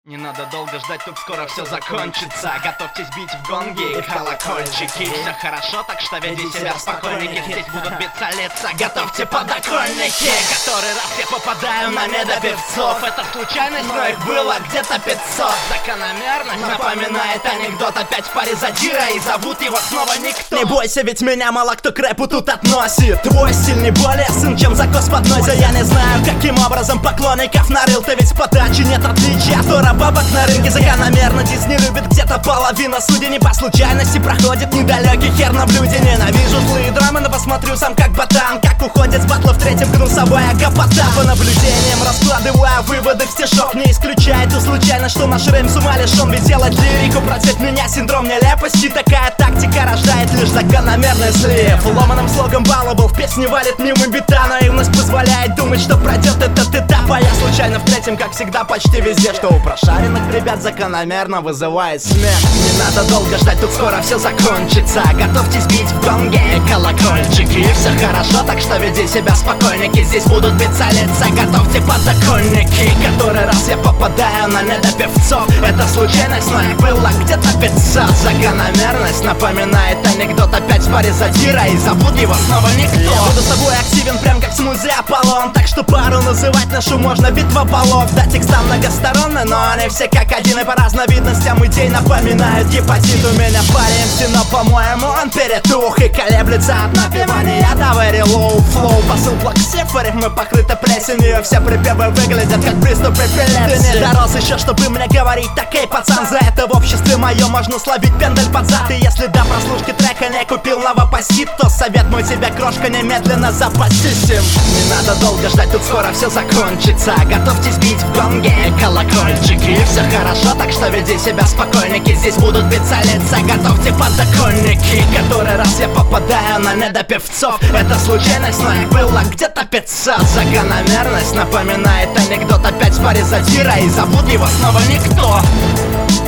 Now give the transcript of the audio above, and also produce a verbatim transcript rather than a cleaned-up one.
Не надо долго ждать, тут скоро все закончится. Готовьтесь бить в гонги и колокольчики. Все хорошо, так что веди себя спокойненько. Здесь будут биться лица, готовьте подоконники. Который раз я попадаю на медопевцов. Это случайность, но их было где-то пятьсот. Закономерность напоминает анекдот. Опять в паре задира и зовут его снова никто. Не бойся, ведь меня мало кто к рэпу тут относит. Твой стиль не более сын, чем закос под нозя. Я не знаю, каким образом поклонников нарыл. Ты ведь в подаче нет отличия от бабок на рынке. Закономерно диск не любит где-то половина. Судя не по случайности, проходит недалекий хер на блюде. Ненавижу злые драмы, но посмотрю сам как ботан. Как уходит с батла в третьем гнусовая гопота. По наблюдениям раскладывая выводы в стишок. Не исключает ту случайность, что наш рэп с ума лишен. Ведь делать лирику против меня синдром нелепости. Такая тактика рождает лишь закономерный слив. Ломаным слогом балла был в песне валит мимо бита. Наивность позволяет думать, что пройдет этот этап. А я случайно в третьем, как всегда, почти везде. Что у прошаренных ребят закономерно вызывает смех. Не надо долго ждать, тут скоро все закончится. Готовьтесь бить в гонги и колокольчики. Все хорошо, так что веди себя спокойненько. Здесь будут биться лица, готовьте подоконники. Который раз я попадаю на недопевцов. Это случайность, но их было где-то пятьсот. Закономерность напоминает анекдот. Опять в паре задира и зовут его снова никто. Я буду с тобой активен, прям как смузи Аполлон. Так что пару называть нашу можно битва полов. Да, текста многосторонны, но они все как один. И по разновидностям идей напоминают гепатит. У меня парень, но по-моему он перетух. И колеблется от напевания до very low flow. Посыл плаксив, рифмы покрыты плесенью. Все припевы выглядят как приступ эпилепсии. Ты не дорос еще, чтобы мне говорить так, эй, пацан. За это в обществе моем можно словить пендель под зад. И если до прослушки трека не купил новопосит, то совет мой тебе, крошка, немедленно запасись им. Не надо долго ждать, тут скоро все закончится. Готовьтесь бить в гонги и колокольчики. Все хорошо, так что веди себя спокойненько. Здесь будут биться лица, готовьте подоконники. Который раз я попадаю на недопевцов. Это случайность, но их было где-то пятьсот. Закономерность напоминает анекдот. Опять в паре задира и зовут его снова никто.